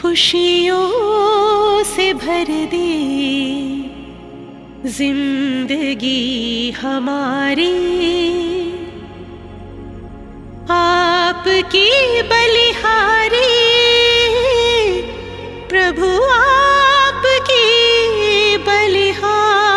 खुशियों से भर दे जिंदगी हमारी, आपकी बलिहारी प्रभु, आपकी बलिहारी।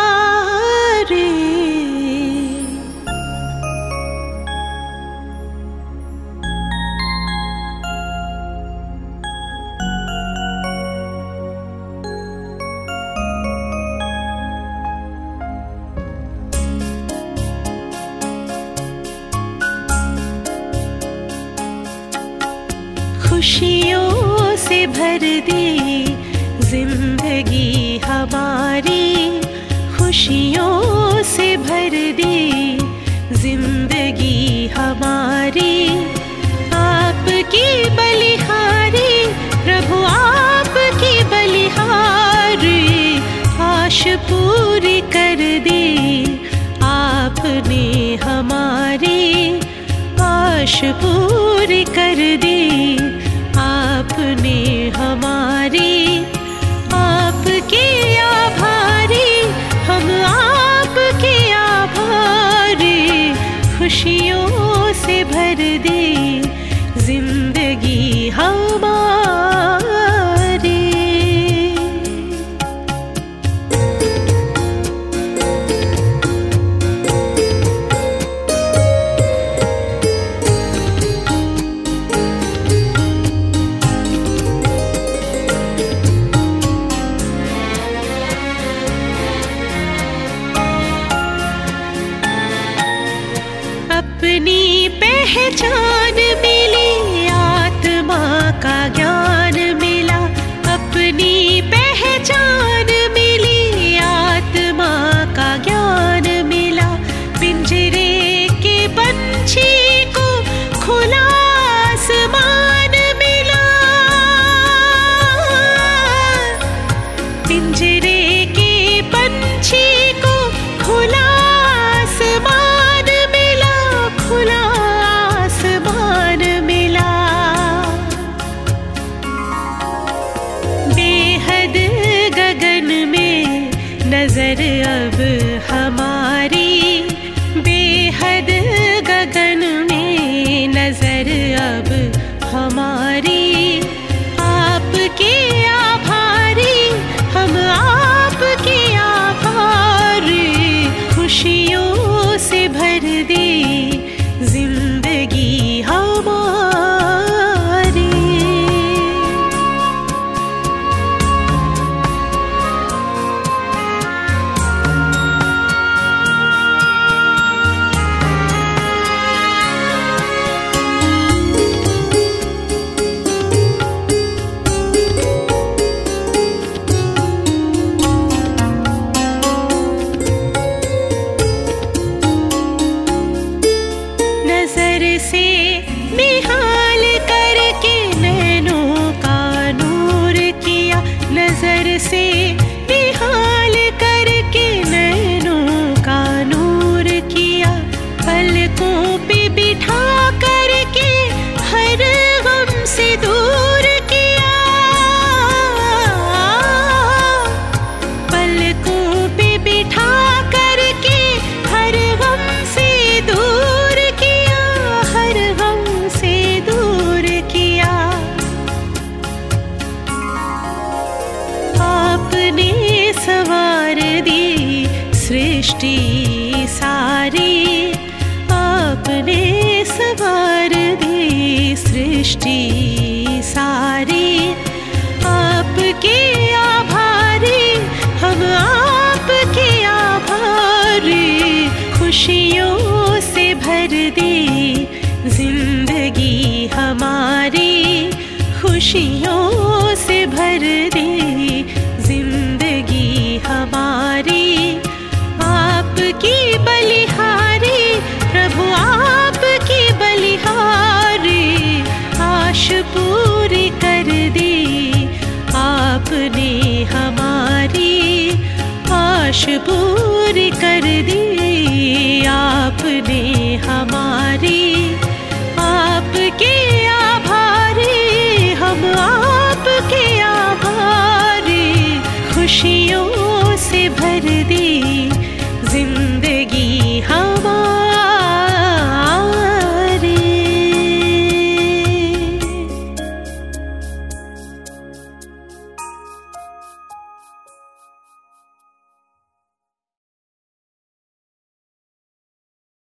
खुशियों से भर दे जिंदगी हमारी, खुशियों से भर दे जिंदगी हमारी, आपकी बलिहारी प्रभु, आपकी बलिहारी। आश पूरी कर दे आपने हमारी, आश पूरी कर दे आपने हमारी। आपके आभारी हम, आपके आभारी। खुशियों से भर दे जिंदगी हमारी। अपनी पहचान मिली, आत्मा का ज्ञान मिला। अपनी पहचान मिली, आत्मा का ज्ञान मिला। पिंजरे के पंछी को खुला आसमान मिला, पिंजरे के पंछी को खुला आसमान, खुला आसमान मिला। बेहद गगन में नजर अब हमारी, बेहद गगन में नजर अब हमारी। आपके आभारी हम, आपके आभारी। खुशियों से भर दे जिंदगी हमारी। नजर से निहाल करके नैनों का नूर किया, नजर से निहाल करके नैनों का नूर किया। पलकों पे बिठा करके हर गम से दूर किया, पलकों पे बिठा करके हर गम से दूर किया, हर गम से दूर किया। आपने सवार दी सृष्टि सारी, आपने सवार दी सृष्टि सारी। आपके आभारी हम, आपके आभारी। खुशियों से भर दे जिंदगी हमारी, खुशियों से भर दे जिंदगी हमारी। आपकी बलिहारी प्रभु, आपकी बलिहारी। आश पूरी कर दी आपने हमारी, आश पूरी कर दी आपने हमारी।